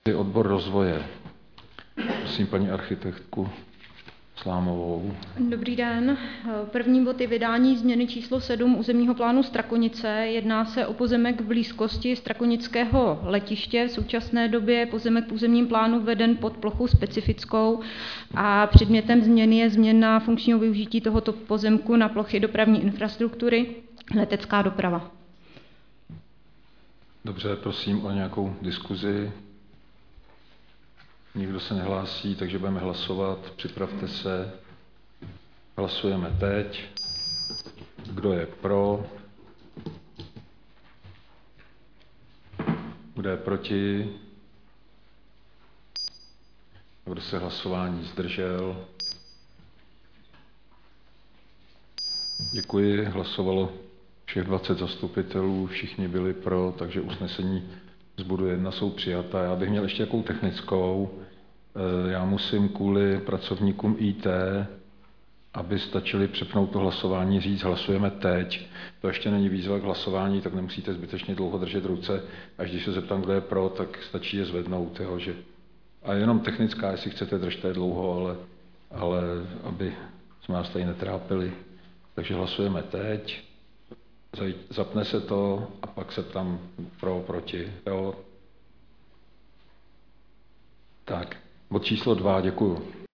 Odbor rozvoje. Prosím paní architektku Slámovou. Dobrý den. První bod je vydání změny číslo 7 územního plánu Strakonice. Jedná se o pozemek v blízkosti strakonického letiště. V současné době je pozemek v územním plánu veden pod plochou specifickou a předmětem změny je změna funkčního využití tohoto pozemku na plochy dopravní infrastruktury, letecká doprava. Dobře, prosím o nějakou diskuzi. Nikdo se nehlásí, takže budeme hlasovat. Připravte se. Hlasujeme teď. Kdo je pro? Kdo je proti? Kdo se hlasování zdržel? Děkuji. Hlasovalo všech 20 zastupitelů, všichni byli pro, takže usnesení z bodu 1 jsou přijata. Já bych měl ještě jakou technickou. Já musím kvůli pracovníkům IT, aby stačili přepnout to hlasování, říct hlasujeme teď. To ještě není výzva k hlasování, tak nemusíte zbytečně dlouho držet ruce. Až když se zeptám, kdo je pro, tak stačí je zvednout. Jo, že... A jenom technická, jestli chcete, držte dlouho, ale aby jsme nás tady netrápili. Takže hlasujeme teď. Zapne se to a pak se ptám pro, proti. Jo. Tak, bod číslo 2, děkuju.